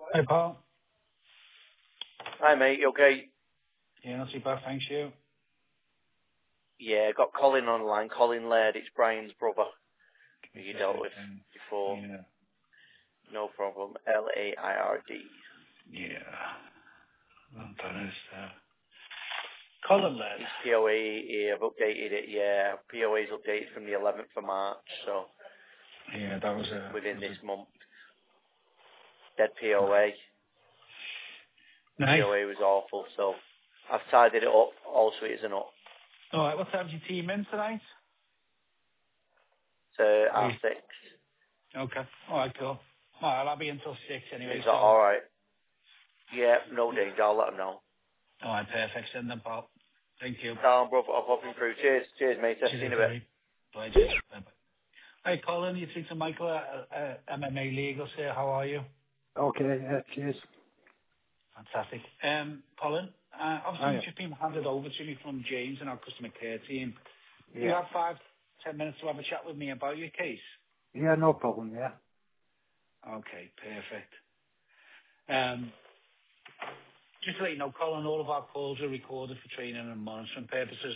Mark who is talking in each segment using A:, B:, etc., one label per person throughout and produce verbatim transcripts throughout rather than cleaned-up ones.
A: Hey, Paul.
B: Hi, mate. You okay?
A: Yeah, not too bad, thanks, you.
B: Yeah, got Colin on the line. Colin Laird, it's Brian's brother, who you dealt with
A: Um,
B: before.
A: yeah,
B: No problem. L A I R D.
A: yeah. Well done, is uh, Colin lad.
B: His P O A, yeah, I've updated it, yeah. P O A's updated from the eleventh of March, so
A: Yeah, that was a...
B: within
A: Was
B: this
A: a
B: month. Dead P O A.
A: nice.
B: P O A was awful, so I've tidied it up, all sweet as a nut.
A: All right, what time's your team in tonight?
B: So,
A: Oh,
B: half six.
A: okay. All right, cool. All right, I'll be until six anyway,
B: Is that
A: so...
B: alright? Yeah, no danger. I'll let him know.
A: All right, perfect. Send them, Paul. Thank you.
B: Down, brother. I'll pop him through. Cheers. Cheers, mate. See you in
A: Cheers,
B: a bit.
A: Terry. Bye, cheers. Bye-bye. Hey, Colin, you speak to Michael at uh, M M A Legal, sir. How are you?
C: Okay, yeah, cheers.
A: Fantastic. Um, Colin, uh, obviously
C: Oh,
A: you've
C: yeah.
A: just been handed over to me from James and our customer care team. Do you
C: Yeah.
A: have five, ten minutes to have a chat with me about your case?
C: Yeah, no problem, yeah.
A: Okay, perfect. Um, just to let you know, Colin, all of our calls are recorded for training and monitoring purposes.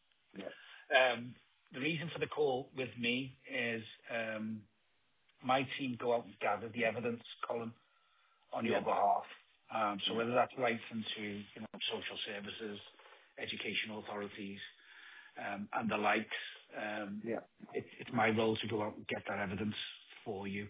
C: Yeah.
A: Um, the reason for the call with me is um, my team go out and gather the evidence, Colin, on your
C: Yeah.
A: behalf. Um, so
C: Yeah.
A: whether that's right into you know social services, educational authorities, um, and the likes, um,
C: Yeah.
A: it, it's my role to go out and get that evidence for you.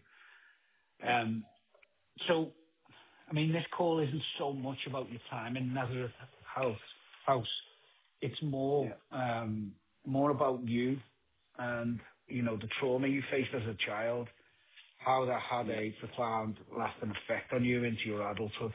A: Um, so, I mean, this call isn't so much about your time in Nazareth House. House. It's more
C: Yeah.
A: um, more about you and you know the trauma you faced as a child, how that had
C: Yeah.
A: a profound, lasting effect on you into your adulthood.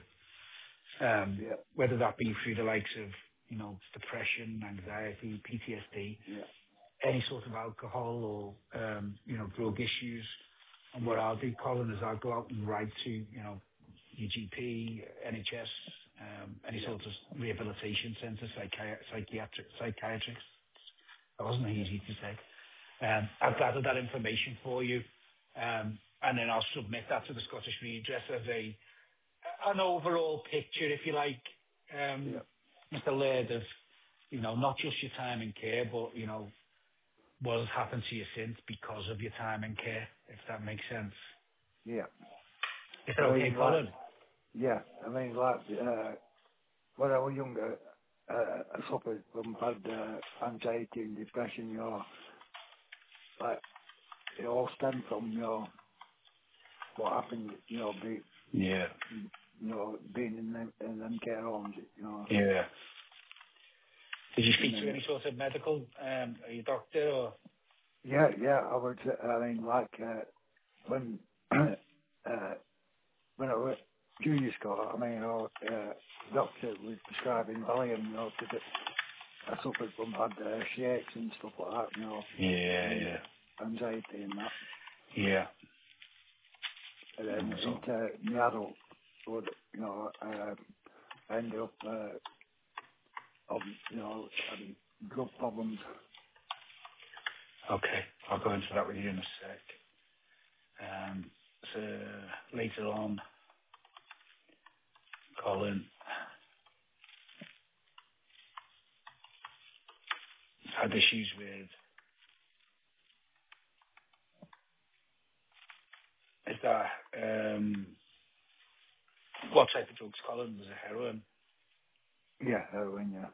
A: Um,
C: Yeah.
A: whether that be through the likes of, you know, depression, anxiety, P T S D,
C: Yeah.
A: any sort of alcohol or, um, you know, drug issues. And what
C: Yeah.
A: I'll do, Colin, is I'll go out and write to, you know, your G P, N H S, um, any
C: Yeah.
A: sort of rehabilitation centre, psychi- psychiatric, psychiatrists. That wasn't
C: Yeah.
A: easy to say. Um, I've gathered that information for you, um, and then I'll submit that to the Scottish Redress as a an overall picture, if you like,
C: Yeah.
A: um, Mister Laird, of, you know, not just your time in care, but, you know, what has happened to you since because of your time in care, if that makes sense.
C: Yeah.
A: Is
C: I
A: that okay,
C: mean, like,
A: Colin?
C: yeah, I mean, like, uh, when I was younger, uh, I suffered from bad uh, anxiety and depression, you know, like, it all stemmed from, you know, what happened, you know, be,
A: Yeah.
C: you know, being in them, in them care homes, you know,
A: Yeah. Did you
C: and
A: speak to
C: then,
A: any sort of medical, um, are you a doctor or?
C: yeah, yeah, I would, uh, I mean, like, uh, when, uh, when I was at junior school, I mean, you know, uh, doctor was prescribing Valium, you know, because I suffered from bad uh, shakes and stuff like that, you know,
A: Yeah,
C: and
A: yeah.
C: anxiety and that.
A: Yeah.
C: And
A: And
C: then
A: so,
C: into my adult, would, you know, uh, I ended up, uh, of, you know, having drug problems.
A: okay, I'll go into that with you in a sec. Um, so later on, Colin had issues with, is that, um, what type of drugs, Colin? Was it heroin?
C: Yeah, heroin, yeah.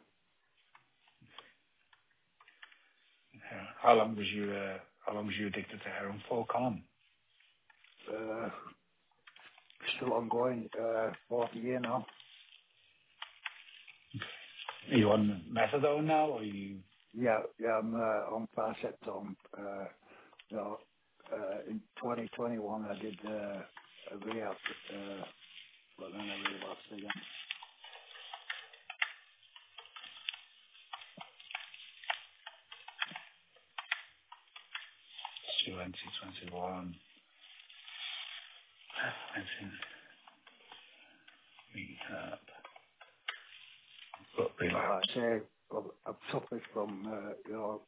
A: Yeah. How long was you, uh, how long was you addicted to heroin for, Colin?
C: Uh, still ongoing, uh, forty year now.
A: Are you on methadone now, or are you?
C: Yeah, yeah, I'm uh, on Paracetone. Uh, you know, uh, in twenty twenty-one I did uh, a rehab, uh, but then I relapsed again.
A: twenty twenty-one. I think rehab. But
C: But
A: relapse.
C: like I say, I've, I've suffered from, uh, you know,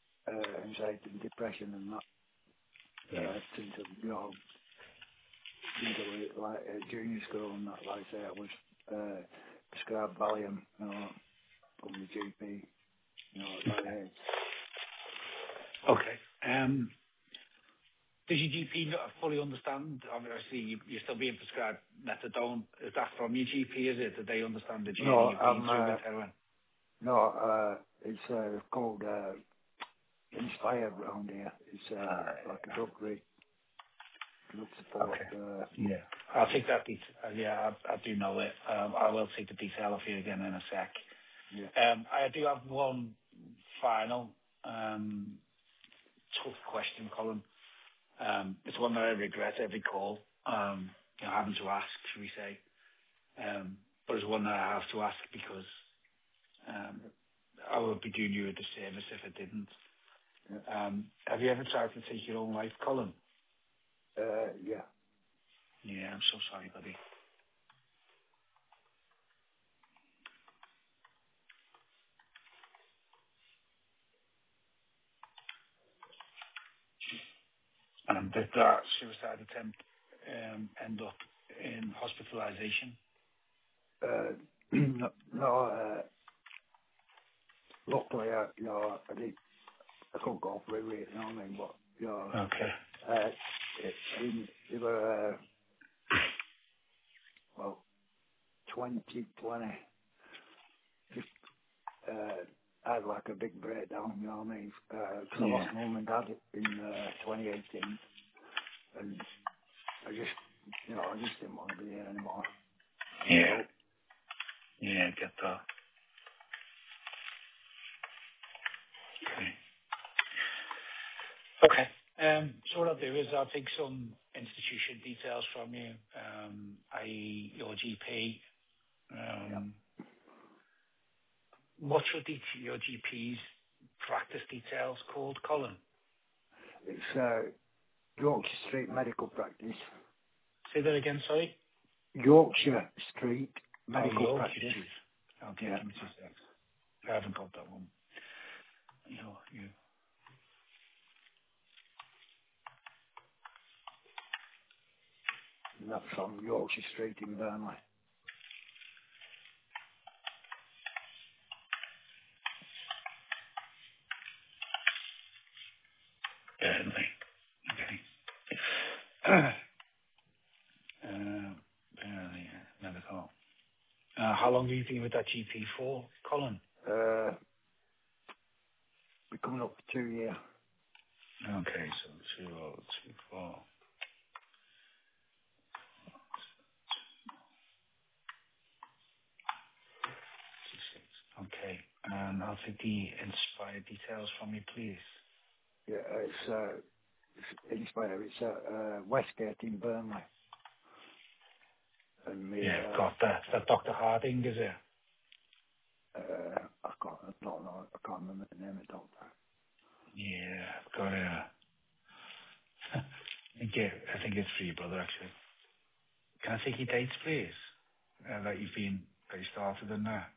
C: uh, anxiety and depression and that
A: Yeah.
C: uh, since, you know, didn't do it like at junior school and that. Like I say, I was uh, prescribed Valium, you know, from the G P, you know, at that age.
A: Okay. Um, does your G P not fully understand? Obviously, you, you're still being prescribed methadone. Is that from your G P, is it? Did they understand the journey
C: No,
A: you've been
C: I'm,
A: through
C: uh,
A: with heroin?
C: no, uh, it's uh, called uh, Inspire around here. It's uh, like a drug free, drug support.
A: Okay.
C: Uh,
A: Yeah. I'll take that detail. Uh, yeah, I, I do know it. Um, I will take the detail off you again in a sec.
C: yeah,
A: Um, I do have one final um, tough question, Colin. Um, it's one that I regret every call, um, you know, having to ask, should we say. Um, but it's one that I have to ask because um, I would be doing you a disservice if I didn't.
C: yeah,
A: Um, have you ever tried to take your own life, Colin?
C: uh, yeah.
A: Yeah, I'm so sorry, buddy. And did that suicide attempt um, end up in hospitalisation?
C: Uh, no, no uh, luckily, I, you know, I did. I couldn't go through it, you know what I mean? But you know,
A: Okay.
C: uh, it, I didn't. They were uh, well, twenty twenty. Just uh, I had like a big breakdown, you know what I mean? Because I
A: Yeah.
C: lost my mum and dad in uh, twenty eighteen, and I just, you know, I just didn't want to be here anymore.
A: Yeah.
C: So
A: Yeah, get that. Okay. Okay. Um, so what I'll do is I'll take some institution details from you, um, that is your G P.
C: yeah,
A: Um, what's your, D- your G P's practice details called, Colin?
C: it's uh, Yorkshire Street Medical Practice.
A: Say that again, sorry.
C: Yorkshire Street
A: Oh,
C: Medical
A: Yorkshire
C: Practice.
A: Street. Okay,
C: Yeah,
A: give me two seconds. I haven't got that one. You know, you.
C: and that's on Yorkshire Street in Burnley.
A: Burnley. Okay. uh, Burnley, medical. Uh, how long have you been with that G P for, Colin?
C: Uh, we're coming up for two years.
A: Okay, so two oh two four. Two six. Okay, and I'll take the inspired details from you, please.
C: Yeah, it's uh, it's Inspire. It's at uh, Westgate in Burnley. And me,
A: Yeah,
C: uh,
A: got that. Is that Doctor Harding, is it?
C: uh, I can't, I don't know, I can't remember the name of the doctor.
A: Yeah, I've got it. I think it, I think it's for your brother, actually. Can I take your dates, please? Uh, that you've been, that you started in there.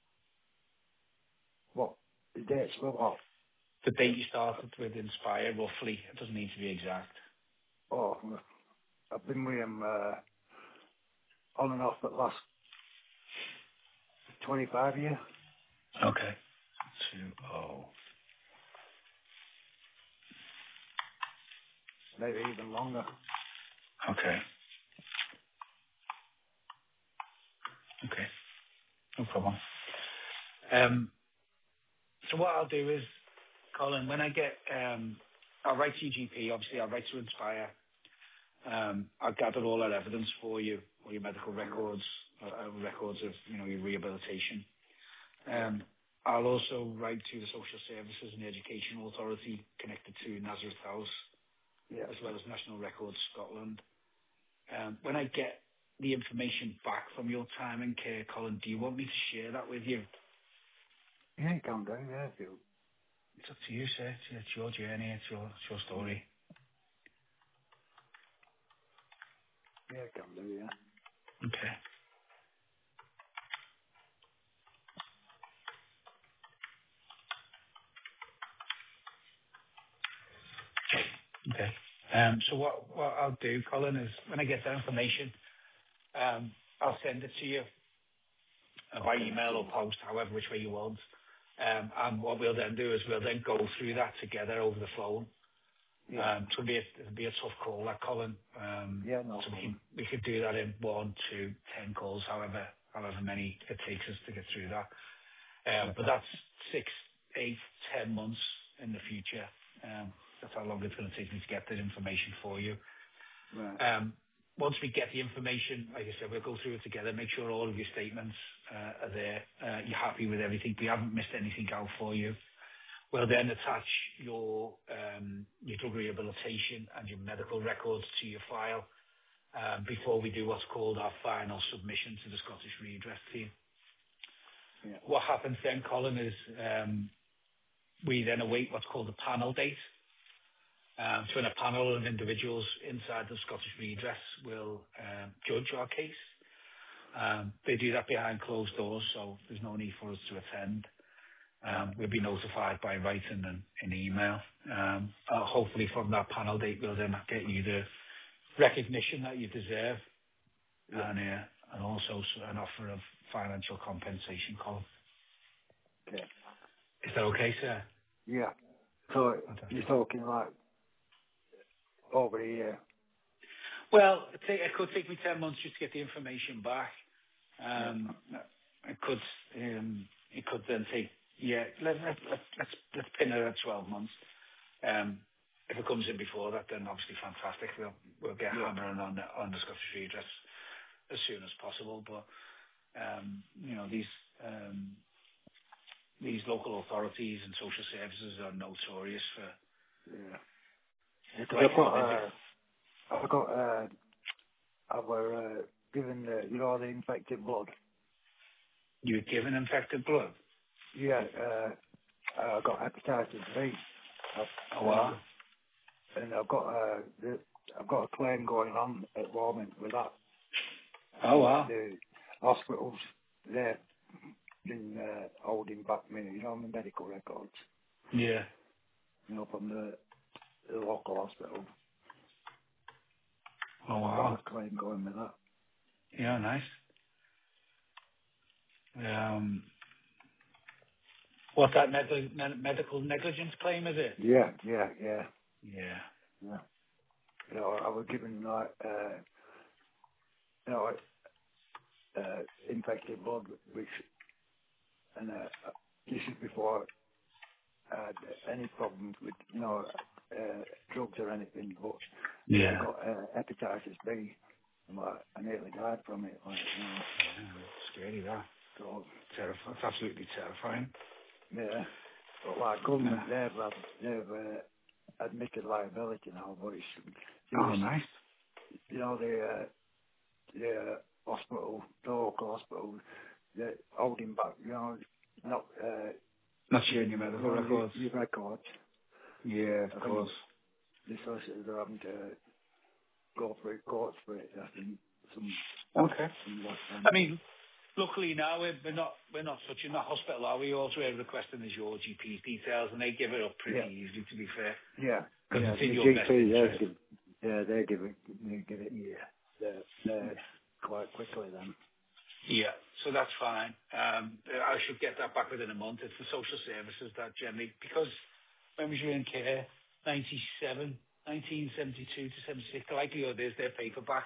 C: What? The dates for what?
A: The date you started with Inspire, roughly. It doesn't need to be exact.
C: Oh, I've been with him uh, on and off for the last twenty-five years,
A: Okay. Two oh.
C: maybe even longer.
A: Okay. Okay. No problem. Um, so what I'll do is, Colin, when I get, um, I'll write to your G P, obviously I'll write to Inspire. Um, I'll gather all that evidence for you, all your medical records, uh, uh, records of, you know, your rehabilitation. Um, I'll also write to the Social Services and Educational Authority connected to Nazareth House,
C: Yeah.
A: as well as National Records Scotland. Um, when I get the information back from your time in care, Colin, do you want me to share that with you?
C: Yeah, you can do, yeah, if you,
A: It's up to you, sir. It's, it's your journey. It's your, it's your story.
C: yeah, you can do, yeah.
A: Okay. Okay. Um, Um, so what, what I'll do, Colin, is when I get that information, um, I'll send it to you uh, by
C: Okay.
A: email or post, however which way you want. Um, and what we'll then do is we'll then go through that together over the phone.
C: Yeah.
A: Um, so it'll be a, it'll be a tough call, that, Colin. Um,
C: Yeah, no
A: so we
C: problem.
A: can, we could do that in one, two, ten calls, however, however many it takes us to get through that. Um,
C: Yeah.
A: but that's six, eight, ten months in the future. Um, that's how long it's going to take me to get that information for you.
C: Right.
A: Um, once we get the information, like I said, we'll go through it together, make sure all of your statements uh, are there. Uh, you're happy with everything. We haven't missed anything out for you. We'll then attach your um, your drug rehabilitation and your medical records to your file um, before we do what's called our final submission to the Scottish Redress team.
C: Yeah.
A: What happens then, Colin, is um, we then await what's called a panel date. Um, so when a panel of individuals inside the Scottish Redress will um, judge our case. Um, they do that behind closed doors, so there's no need for us to attend. Um, we'll be notified by writing and an email. Um, uh, hopefully from that panel date, we'll then get you the recognition that you deserve
C: Yeah.
A: and, uh, and also s- an offer of financial compensation, Colin.
C: Okay.
A: Is that okay, sir?
C: Yeah. So
A: Fantastic.
C: you're talking like over a year.
A: Well, it, ta- it could take me ten months just to get the information back.
C: Yeah.
A: Um, it could um, it could then take, yeah, let, let, let, let's, let's pin it at twelve months. Um, if it comes in before that, then obviously fantastic. We'll, we'll get
C: Yeah.
A: hammering on the, on the Scottish Redress as soon as possible. But, um, you know, these, um, these local authorities and social services are notorious for
C: Yeah. Because
A: quite
C: I've got,
A: busy.
C: uh, I've got, uh, I were uh, given, uh, you know, the infected blood.
A: You were given infected blood.
C: Yeah. Uh, I got hepatitis B. I've,
A: Oh,
C: and,
A: wow.
C: I've, and I've got, uh, the, I've got a claim going on at the moment with that.
A: Oh,
C: And
A: wow.
C: the hospitals, they're been uh, holding back me, you know, my medical records,
A: Yeah.
C: you know, from the, the local hospital.
A: Oh,
C: And I've got
A: wow.
C: a claim going with that.
A: Yeah, nice. Um, what's that med- med- medical negligence claim, is it?
C: Yeah, yeah, yeah,
A: Yeah.
C: yeah. You know, I was given like, uh, you know, uh, infected blood, which, and uh, this is before I had any problems with, you know, uh, drugs or anything, but I
A: Yeah.
C: got uh, hepatitis B, and like, I nearly died from it, like, you know,
A: Yeah, scary, that.
C: so,
A: Terrifying. It's absolutely terrifying.
C: yeah. But like government, they've, uh, they've uh, admitted liability now, but it's, it
A: Oh,
C: was,
A: nice.
C: you know, the, uh, the uh, hospital, the local hospital, they're holding back, you know, not uh,
A: Not sharing your
C: giving, you
A: medical
C: know, your,
A: records.
C: your records.
A: Yeah, of
C: I think
A: course.
C: the solicitors are having to go through courts for it, I think, some,
A: Okay.
C: some last time.
A: I mean, luckily now we're, we're not we're not such in the hospital, are we? Also, we're requesting is your G P details, and they give it up pretty
C: Yeah,
A: easy, to be fair,
C: yeah,
A: because
C: yeah,
A: it's in
C: the
A: your
C: G
A: best
C: P, they're
A: interest.
C: giving, yeah, they're giving, they give it,
A: Yeah.
C: they're, they're
A: Yeah.
C: quite quickly then.
A: Yeah, so that's fine. Um, I should get that back within a month. It's the social services that generally, because when we were in care, ninety-seven, nineteen seventy-two to seventy-six, the likelihood is their paperback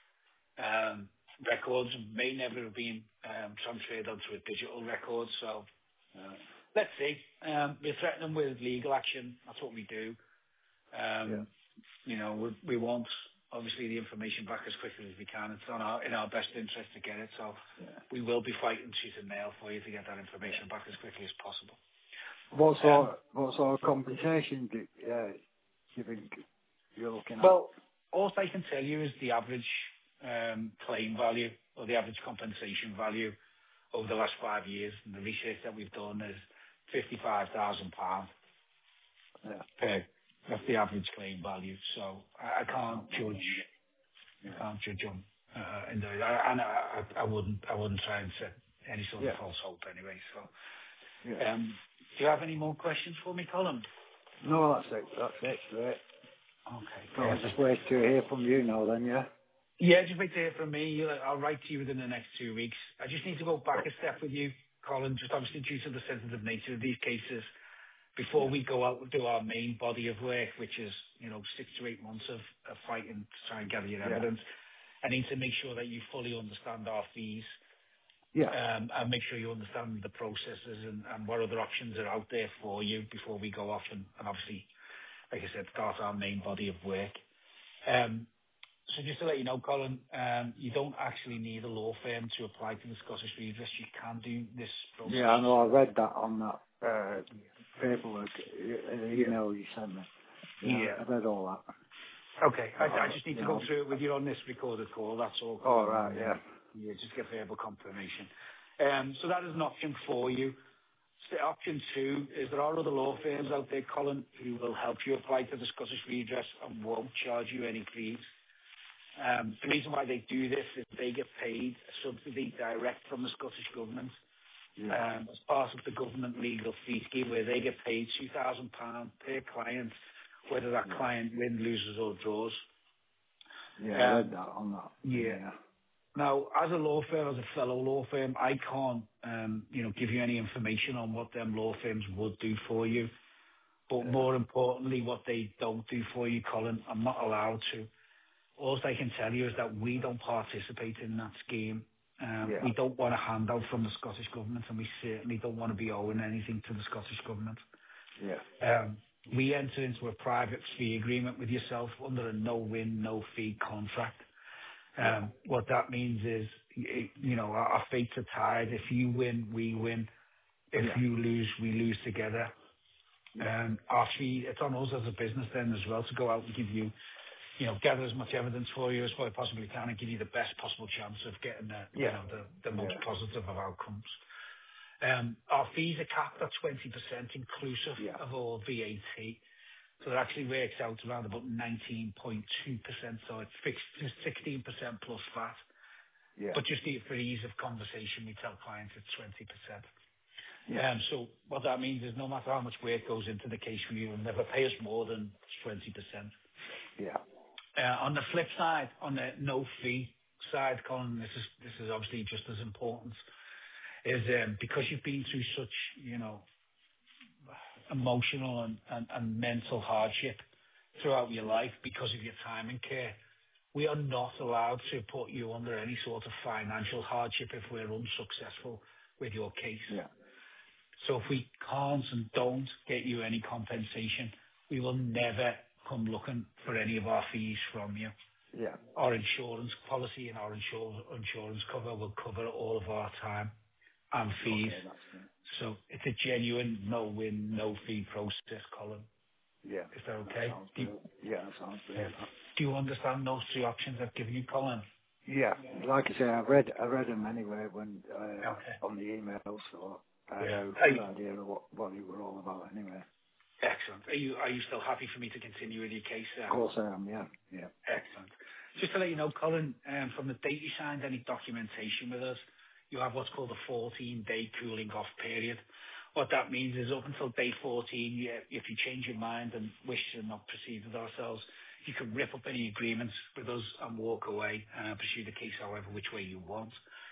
A: um, records may never have been um, transferred onto a digital record. So uh, let's see. Um, we threaten them with legal action. That's what we do.
C: Yeah,
A: Um, you know, we, we want obviously the information back as quickly as we can. It's on our, in our best interest to get it. So
C: yeah.
A: we will be fighting tooth and nail for you to get that information back as quickly as possible.
C: What
A: Um,
C: sort, what sort of compensation do uh, you think you're looking at?
A: well, all I can tell you is the average um, claim value or the average compensation value over the last five years. And the research that we've done is fifty-five thousand pounds
C: Yeah,
A: per. That's the average claim value. So I, I can't judge.
C: yeah,
A: I can't judge on. Uh, in the, I, and I, I I wouldn't. I wouldn't try and set any sort of
C: yeah,
A: false hope anyway. So,
C: yeah.
A: um, do you have any more questions for me, Colin?
C: No, that's it, that's it, great.
A: Okay,
C: So I'll
A: perfect.
C: just wait to hear from you now then, yeah?
A: Yeah, just wait to hear from me. You'll- I'll write to you within the next two weeks. I just need to go back a step with you, Colin, just obviously due to the sensitive nature of these cases. Before
C: Yeah.
A: we go out and do our main body of work, which is, you know, six to eight months of, of fighting to try and gather your
C: Yeah.
A: evidence, I need to make sure that you fully understand our fees,
C: Yeah.
A: um, and make sure you understand the processes and, and what other options are out there for you before we go off and, and obviously, like I said, start our main body of work. Um, So just to let you know, Colin, um, you don't actually need a law firm to apply to the Scottish Redress. You can do this
C: Yeah,
A: process.
C: I know. I read that on that uh, paperwork, uh,
A: Yeah.
C: email you sent me. Yeah,
A: Yeah.
C: I read all that.
A: Okay. I, I
C: Uh,
A: just need to go
C: yeah.
A: through it with you on this recorded call. That's all,
C: All
A: Colin.
C: right,
A: And,
C: yeah.
A: um, yeah, just get verbal confirmation. Um, so that is an option for you. So option two is there are other law firms out there, Colin, who will help you apply to the Scottish Redress and won't charge you any fees. Um, the reason why they do this is they get paid a subsidy direct from the Scottish Government
C: Yeah.
A: um, as part of the government legal fee scheme, where they get paid two thousand pounds per client, whether that
C: Yeah.
A: client wins, loses or draws.
C: Yeah, I read
A: Um,
C: that on that thing,
A: yeah.
C: yeah.
A: Now, as a law firm, as a fellow law firm, I can't, um, you know, give you any information on what them law firms would do for you. But
C: Yeah.
A: more importantly, what they don't do for you, Colin, I'm not allowed to. All I can tell you is that we don't participate in that scheme. Um,
C: Yeah.
A: we don't want a handout from the Scottish Government, and we certainly don't want to be owing anything to the Scottish Government.
C: Yeah.
A: Um, we enter into a private fee agreement with yourself under a no-win, no-fee contract.
C: Yeah.
A: Um, what that means is, y- you know, our, our fates are tied. If you win, we win. If
C: Yeah.
A: you lose, we lose together.
C: Yeah.
A: Um, our fee, it's on us as a business then as well to go out and give you you know, gather as much evidence for you as we possibly can and give you the best possible chance of getting the, you
C: Yeah.
A: know, the, the most
C: Yeah.
A: positive of outcomes. Um, our fees are capped at twenty percent inclusive
C: Yeah.
A: of all V A T. So it actually works out around about nineteen point two percent. So it's fixed to sixteen percent plus V A T.
C: Yeah.
A: But just for ease of conversation, we tell clients it's twenty percent.
C: Yeah.
A: Um, so what that means is no matter how much work goes into the case for you, you'll never pay us more than twenty percent.
C: Yeah.
A: Uh, On the flip side, on the no fee side, Colin, this is this is obviously just as important, is um, because you've been through such, you know, emotional and and and mental hardship throughout your life because of your time in care, we are not allowed to put you under any sort of financial hardship if we're unsuccessful with your case.
C: Yeah.
A: So if we can't and don't get you any compensation, we will never come looking for any of our fees from you.
C: Yeah.
A: Our insurance policy and our insur- insurance cover will cover all of our time and fees.
C: Okay, that's good.
A: So it's a genuine no-win, no-fee process, Colin.
C: Yeah.
A: Is that
C: That
A: okay?
C: sounds
A: Do you,
C: good. Yeah, that sounds good.
A: yeah. Do you understand those three options I've given you, Colin?
C: Yeah. Like I say, I read I read them anyway when
A: Okay.
C: uh, on the email, so I had
A: Yeah.
C: a
A: Are
C: good
A: you,
C: idea of what what you were all about anyway.
A: excellent. Are you, are you still happy for me to continue with your case
C: Of
A: then?
C: course I am. Yeah. Yeah.
A: Excellent. Just to let you know, Colin, um, from the date you signed any documentation with us, you have what's called a fourteen-day cooling off period. What that means is up until day fourteen, you, if you change your mind and wish to not proceed with ourselves, you can rip up any agreements with us and walk away and pursue the case however which way you want.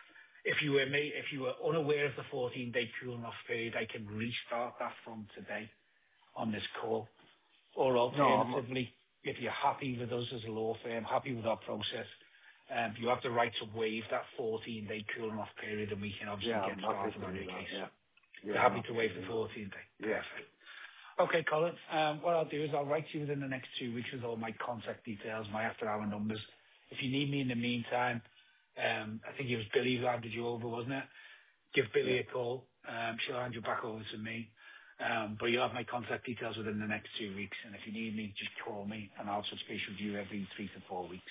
A: If you were ma- if you were unaware of the fourteen-day cooling off period, I can restart that from today on this call. Or
C: No, I'm,
A: alternatively, if you're happy with us as a law firm, happy with our process, um, you have the right to waive that fourteen-day cooling off period, and we can obviously
C: yeah,
A: get
C: I'm happy
A: started
C: to
A: on
C: do
A: your
C: that.
A: case.
C: Yeah. Yeah.
A: You're
C: I'm
A: happy to
C: happy
A: waive
C: do
A: the
C: that.
A: fourteen-day?
C: Yeah.
A: Perfect. Okay, Colin. Um, what I'll do is I'll write you within the next two weeks with all my contact details, my after-hour numbers. If you need me in the meantime, um, I think it was Billy who handed you over, wasn't it? Give Billy
C: Yeah.
A: a call. Um, she'll hand you back over to me. Um, but you'll have my contact details within the next two weeks. And if you need me, just call me and I'll touch base with you every three to four weeks.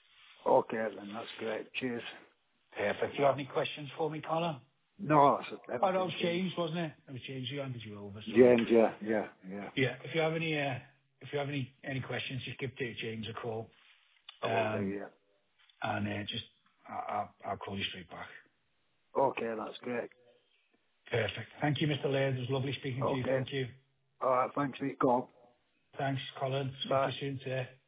C: Okay, then that's great. Cheers.
A: Perfect. Do you have any questions for me, Colin?
C: No, that's
A: Oh, that was
C: everything.
A: James, wasn't it? That was James who handed you over. So
C: James, yeah, yeah, yeah.
A: yeah, if you have any, uh, if you have any, any questions, just give Dave James a call.
C: I will do,
A: Um,
C: yeah.
A: and uh, just, I- I'll, I'll call you straight back.
C: Okay, that's great.
A: Perfect. Thank you, Mister Laird. It was lovely speaking to you.
C: Okay.
A: Thank you.
C: All right, thanks for your call.
A: Thanks, Colin. Speak
C: Bye.
A: to you soon, sir.